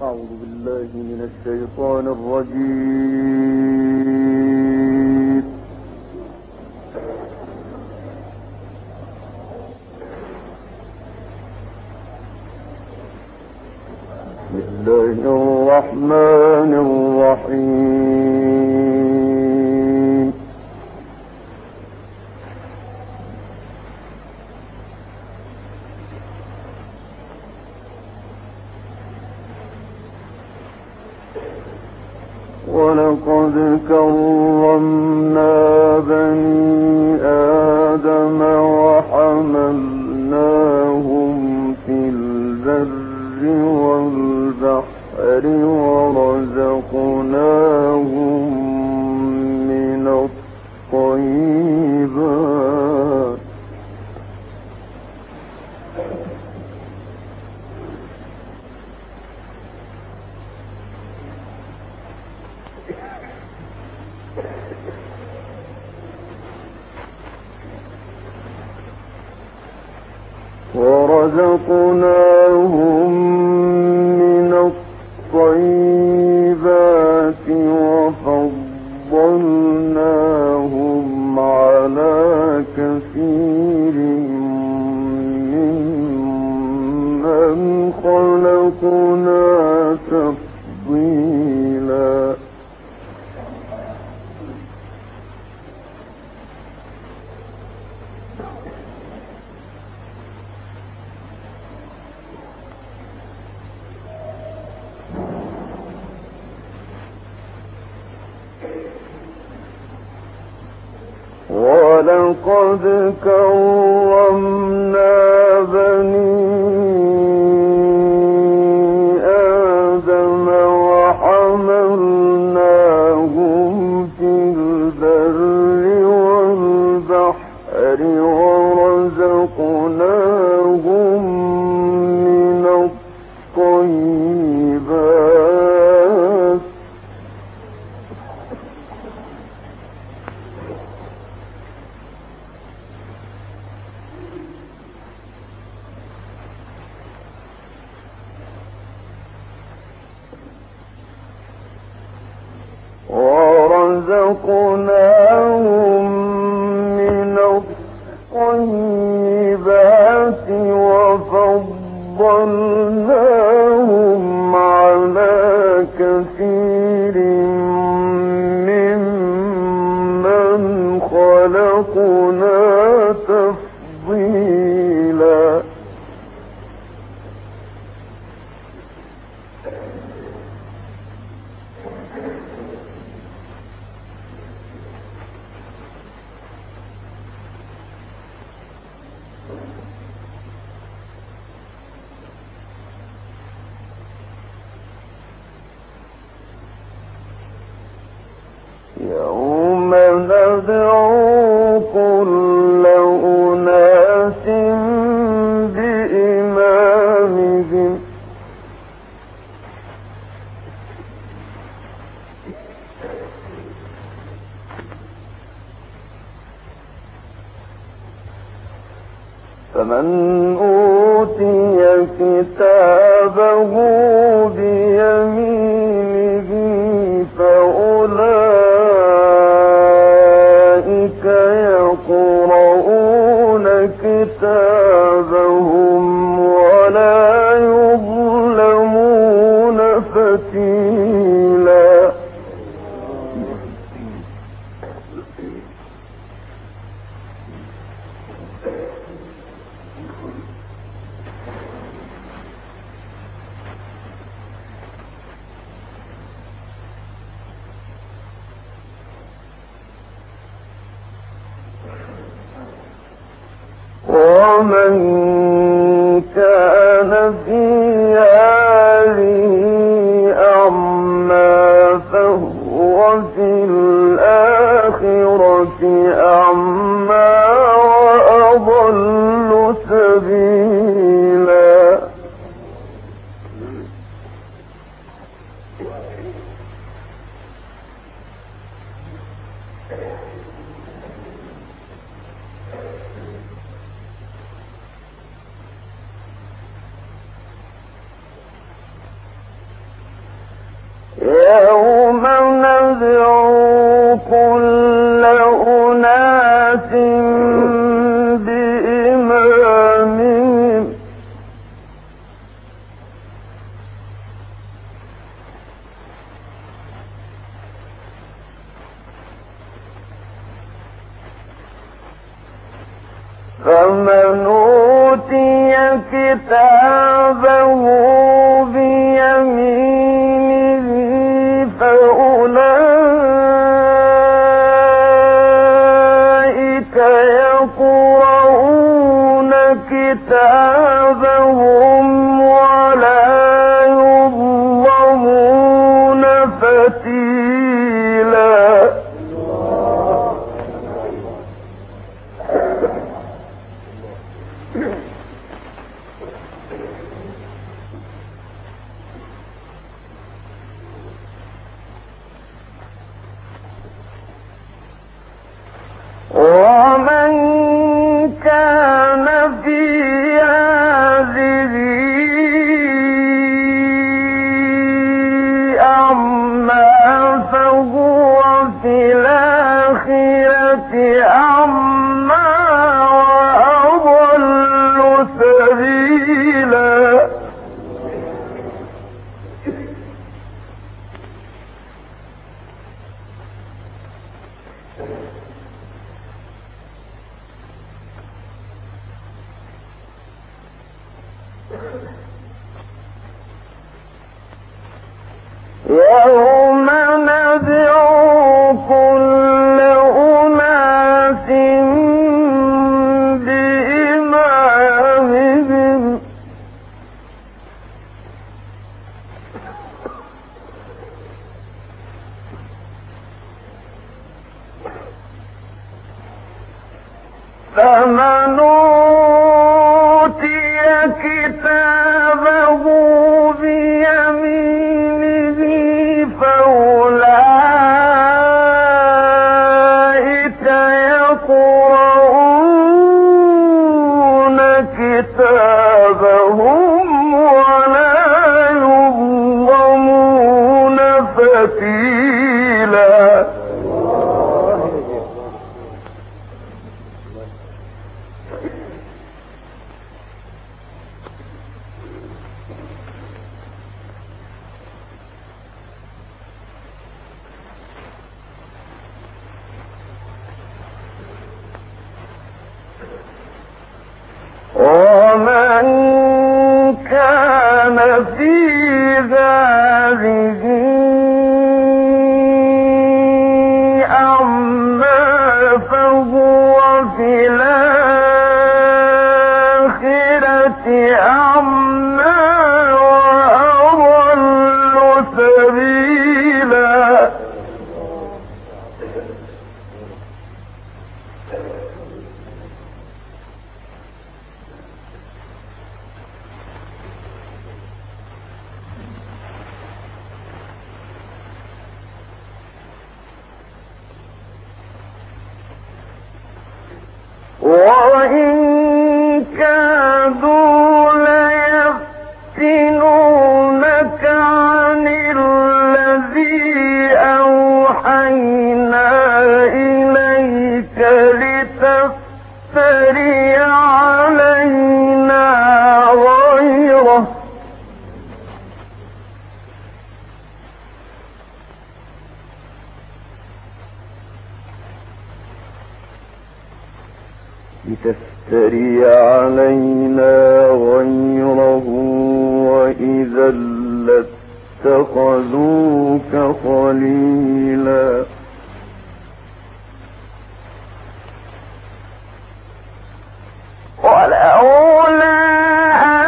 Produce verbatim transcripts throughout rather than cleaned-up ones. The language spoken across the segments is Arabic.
أعوذ بالله من الشيطان الرجيم. بسم الله الرحمن الرحيم. ولقد كرمنا بني آدم وحملناهم في البر والبحر ورزقناهم من الطيبات ورزقناهم من الطيبات وفضلناهم على كثير ممن خلقنا تفضيلا. ولقد كرمنا بني آدم وحملناهم في البر والبحر ورزقناهم من الطيبات ورزقناهم من الطيبات وفضلناهم على كثير ممن خلقنا تفضيلا. يوم ندعو كل أناس بإمامهم فمن أوتي كتابه بيمينه فأولئك يقرؤون كتابهم ولا يظلمون فتيلا. ومن كان في هذه أعمى فهو في الآخرة أعمى وأضل سبيلا. يوم ندعو كل أناس بإمامهم فمن أوتي كتابه بيمينه فأولئك يقرؤون كتابهم ولا يظلمون فتيلا. ومن كان في هذه أعمى فهو في الآخرة أعمى وأضل سبيلا. يوم ندعو كل أناس بإمامهم فمن أوتي كتابه بيمينه فأولئك يقرؤون كتابهم ولا يظلمون فتيلا. ومن كان في هذه أعمى فهو في الآخرة أعمى وأضل سبيلا. وإن كادوا ليفتنونك عن الذي أوحينا إليك لتفتري علينا غيره لتفتري علينا غيره وإذا لاتخذوك خليلا. ولولا أن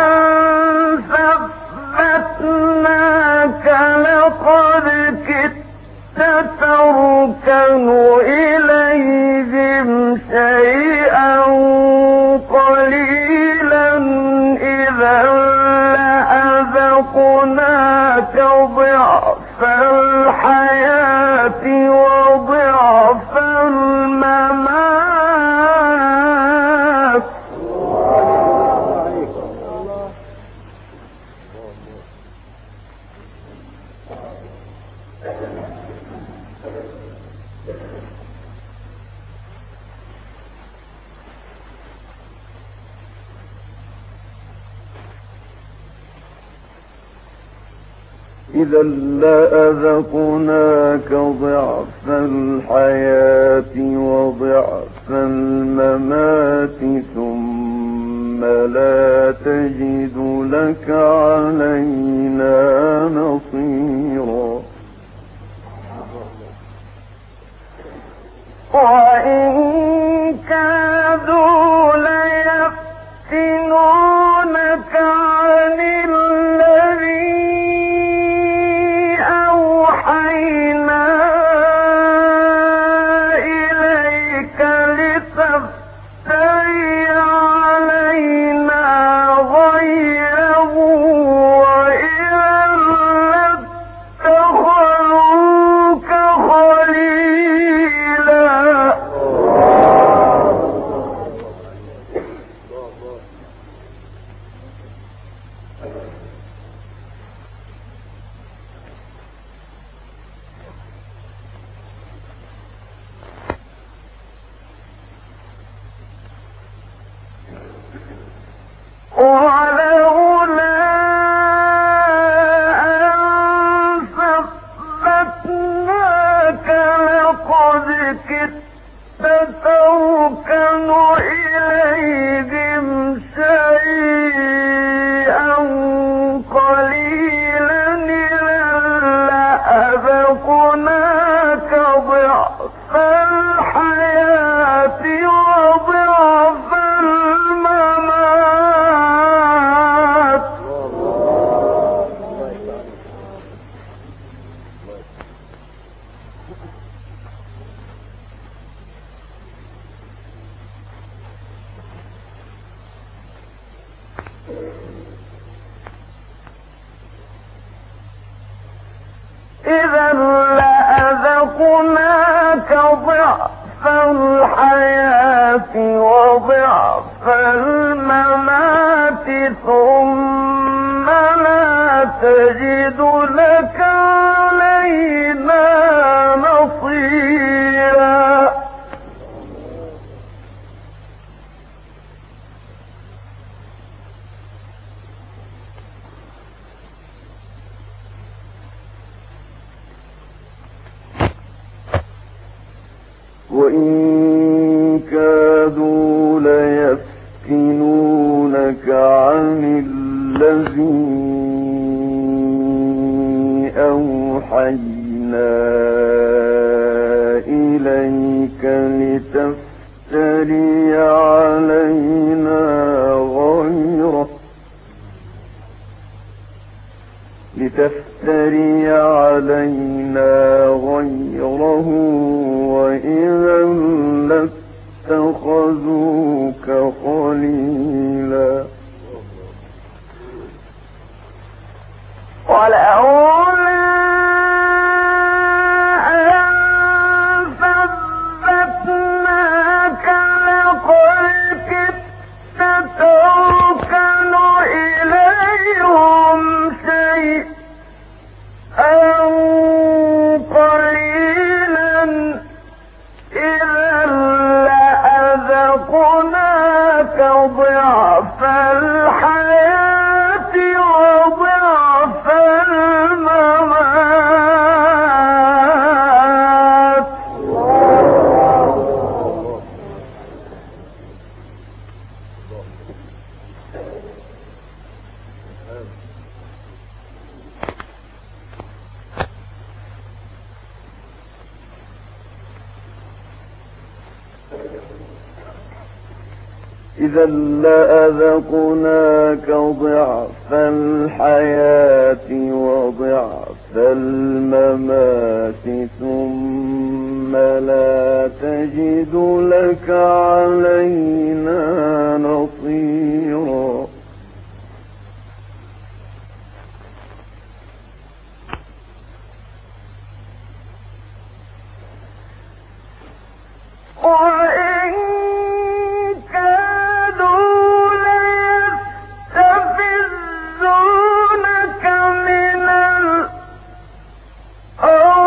ثبتناك لقد كدت تركن إليهم شيئا قليلا إذا لأذقناك ضعف الحياة وضعف الممات إذا لأذقناك ضعف الحياة وضعف الممات ثم لا تجد لك علينا نصيرا. وإن كادوا ليفتنونك عن الذي أوحينا إليك لتفتري علينا غيره وإذا لاتخذوك خليلا. ولولا أن ثبتناك لقد كدت تركن إليهم شيئا قليلا إذا لأذقناك ضعف الحياة وضعف الممات. إذا لأذقناك ضعف الحياة وضعف الممات ثم لا تجد لك علينا نصيرا. وإن كادوا ليفتنونك عن الذي أوحينا إليك لتفتري علينا غيره لتفتري علينا غيره وإذا لاتخذوك خليلا. ولولا أن ثبتناك لقد كدت تركن إليهم شيئا قليلا إذا لأذقناك ضعف الحياة وضعف الممات. إذا لأذقناك ضعف الحياة وضعف الممات ثم لا تجد لك علينا نصيرا. وإن كادوا ليستفزونك من الأرض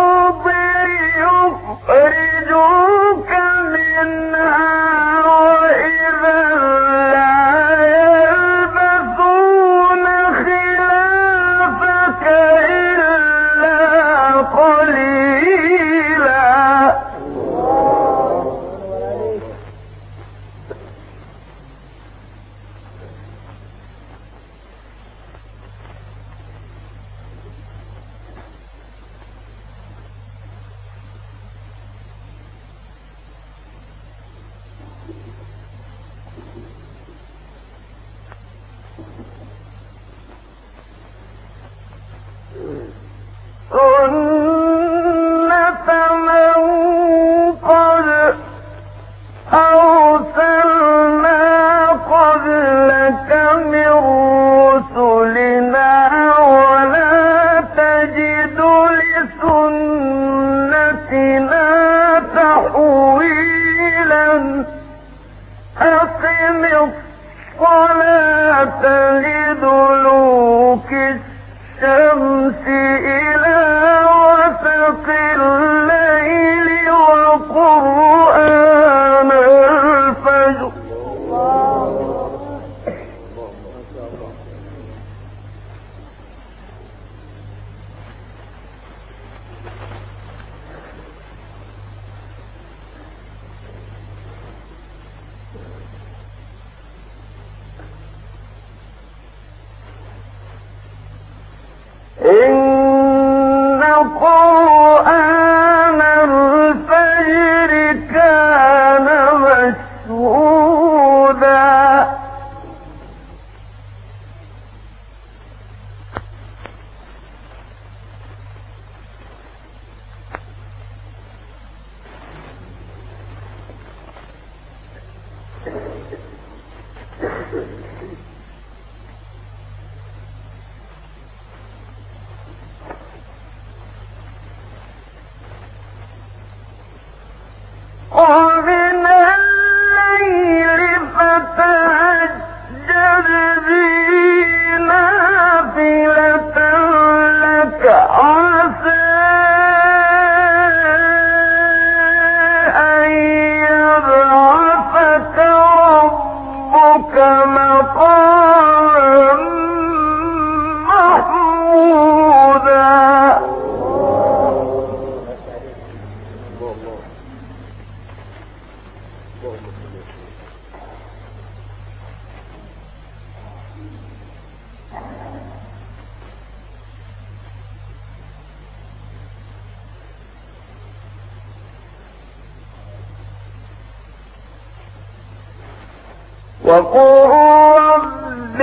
وقل رب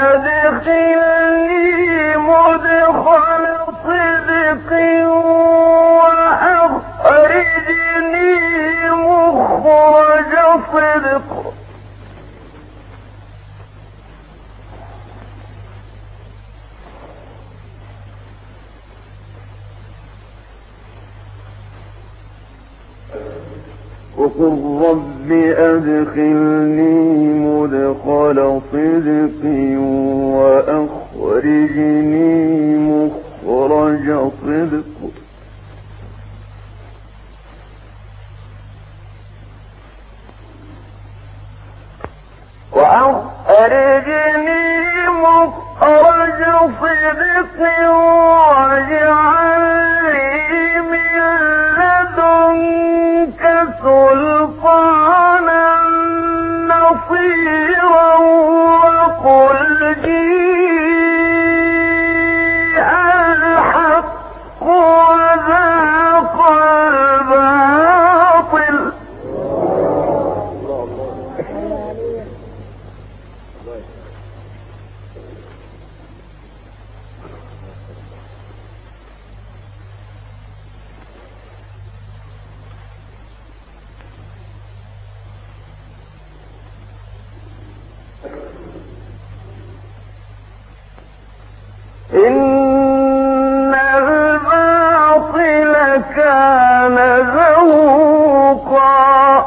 أدخلني مدخل صدق وأخرجني مخرج صدق وقل رب أدخلني مدخل صدق وأخرجني مخرج صدق وأخرجني مخرج صدق واجعل لي من لدنك سلطانا نصيرا وقل جيء الحق وذاق الباطل إن الباطل كان زهوقا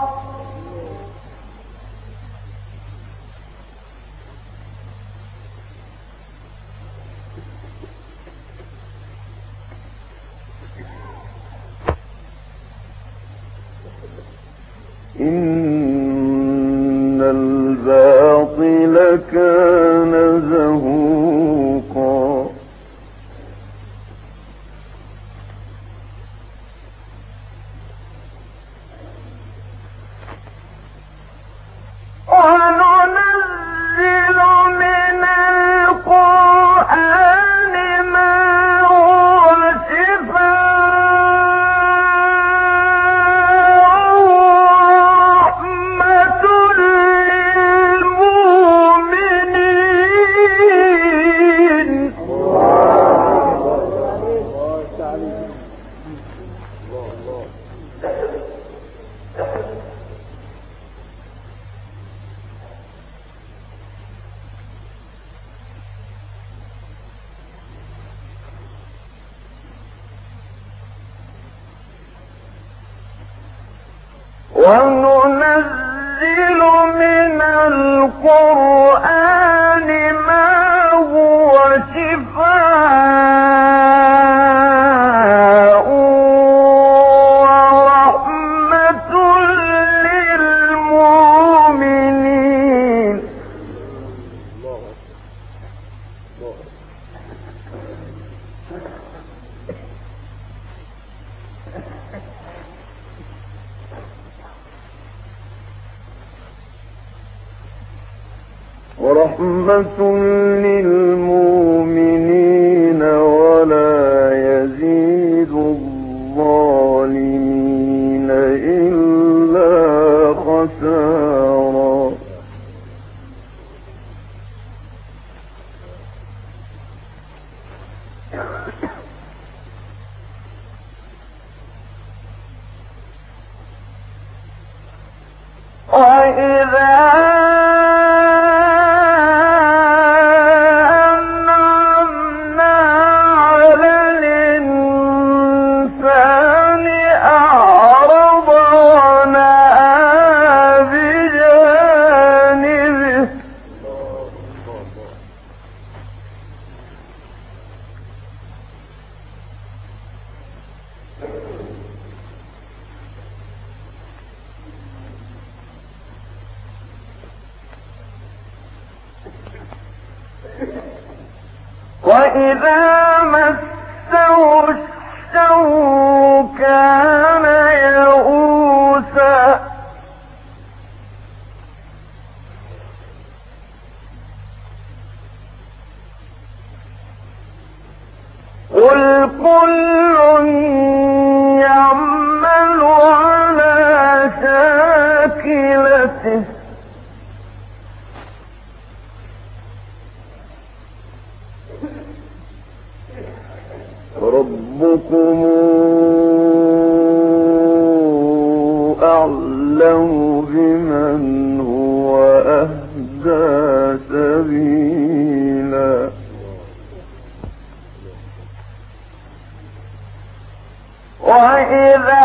إن الباطل كان زهوقا وننزل من القرآن ما هو شفاء ورحمة للمؤمنين وننزل من القرآن ما هو شفاء ورحمة للمؤمنين ورحمة للمؤمنين ولا يزيد الظالمين إلا خسارا وإذا وإذا مسه الشر كان يئوسا قل كل يعمل على شاكلته ربكم أعلم بمن هو أهدى سبيلا وإذا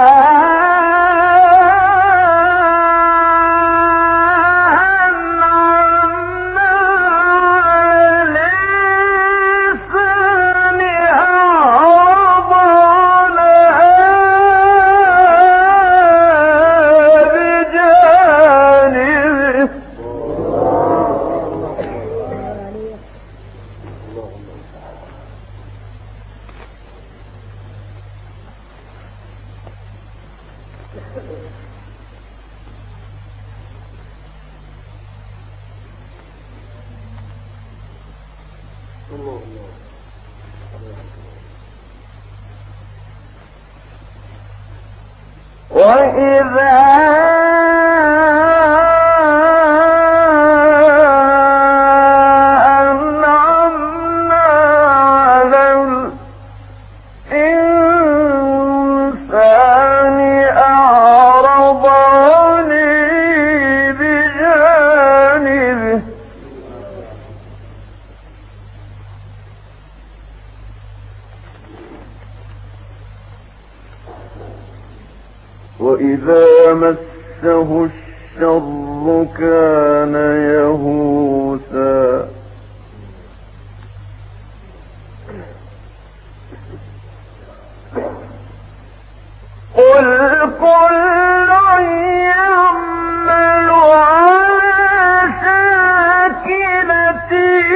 وإذا أنعمنا على الإنسان أعرض عني بجانبه وإذا مسه الشر كان يئوسا قل كل يعمل على شاكلته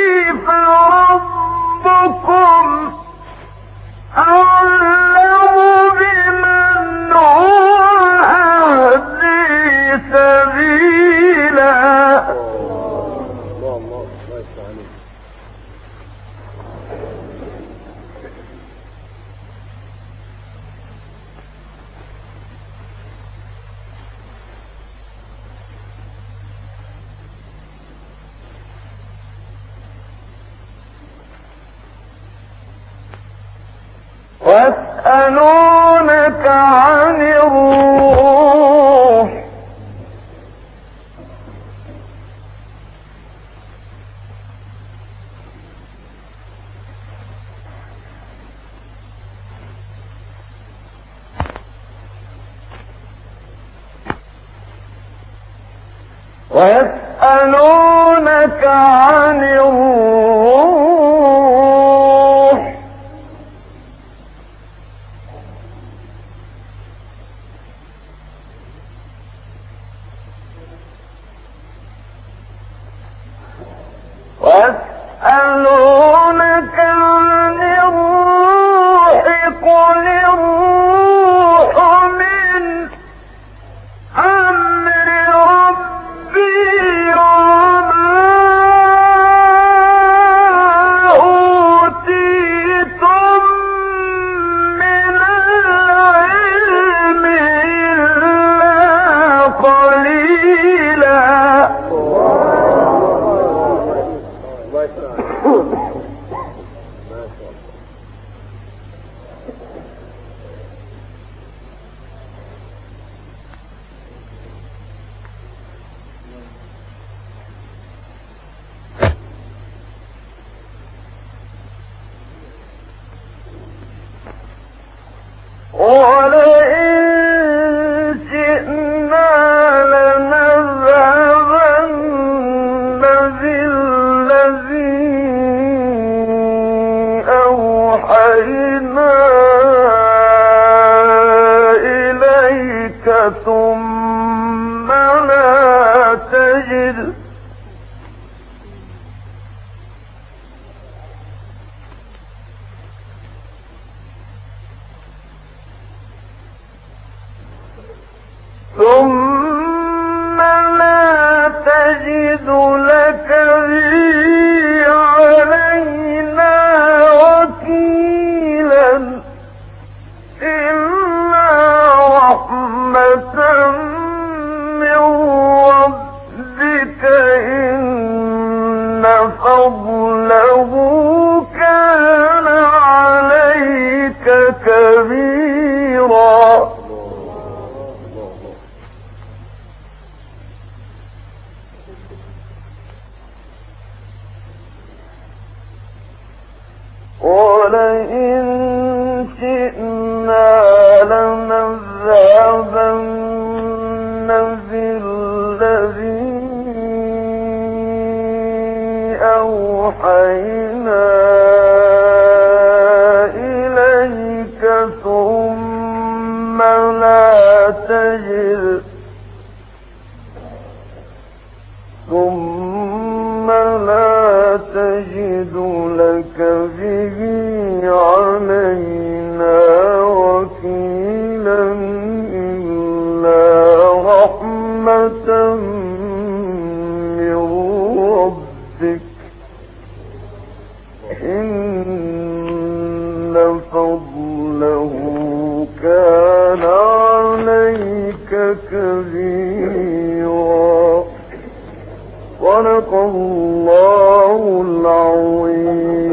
فربكم أعلم بمن هو أهدي سبيلا ويسألونك عن الروح ويسألونك عن الروح ويسألونك عن الروح قل الروح من أمر ربي وما أوتيتم من العلم إلا قليلا ولئن شئنا لنذهبن بالذي أوحينا إليك ثم لا تجد ثم لا تجد لك به علينا وكيلا إلا رحمة من ربك إن فضله كان علينا ولئن شئنا لنذهبن بالذي أوحينا إليك ثم لا تجد ثم لا تجد لك به علينا وكيلا إلا رحمة من ربك إن فضله كان عليك كبيرا. صدق الله العظيم.